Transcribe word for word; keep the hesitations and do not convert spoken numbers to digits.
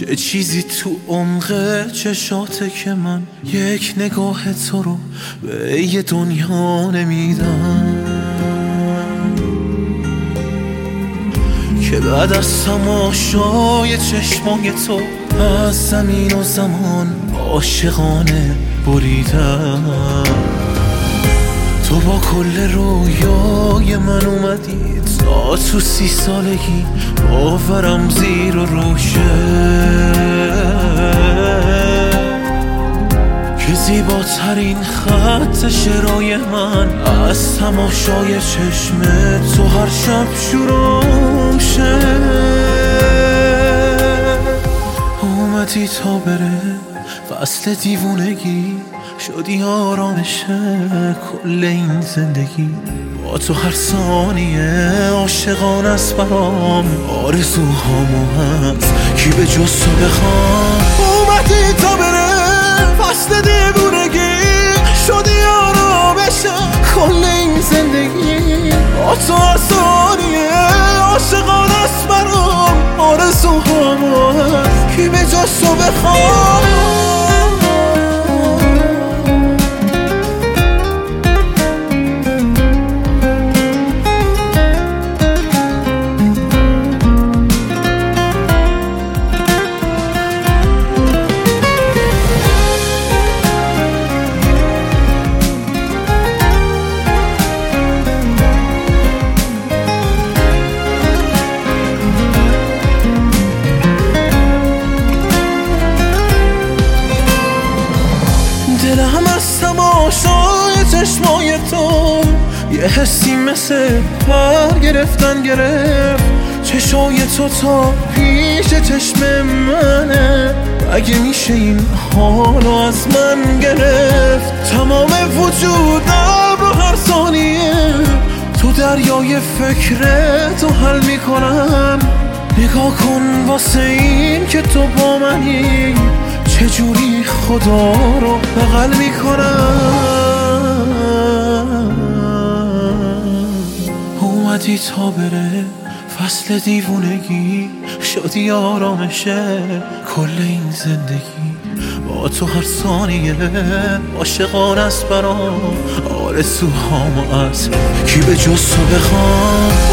یه چیزی تو عمق چشاته که من یک نگاه تو رو به یه دنیا نمیدم، که بعد از تماشای چشمای تو از زمین و زمان عاشقانه بریدم. تو با کل رویای من اومدی تا تو سی سالگی باورم زیر و روشه، که زیباترین خط شعرهای من از تماشای چشم تو هر شب شروع شه. اومدی تا بره فصل دیوونگی، شدی آرامش کل این زندگی. با تو هر ثانیه عاشقان است برام، آرزوهامو هست کی به جز تو بخوام. اومدی تا بره فصل دیوونگی، شدی آرامش کل این زندگی. با تو هر ثانیه عاشقان است برام، آرزوهامو هست کی به جز تو بخوام. دلم از تماشای چشمای تو یه حسی مثل پر گرفتن گرفت. چشای تو تا پیش چشم منه، اگه میشه این حالو از من گرفت. تمام وجودم رو هر ثانیه تو دریای فکر تو حل میکنم. نگاه کن واسه این که تو با منی، چجوری خدا رو بغل میکنم. اومدی تا بره فصل دیوونگی، شدی آرامشه کل این زندگی. با تو هر ثانیه عاشقان است برام، آرزوهامو از کی به جز تو بخوام.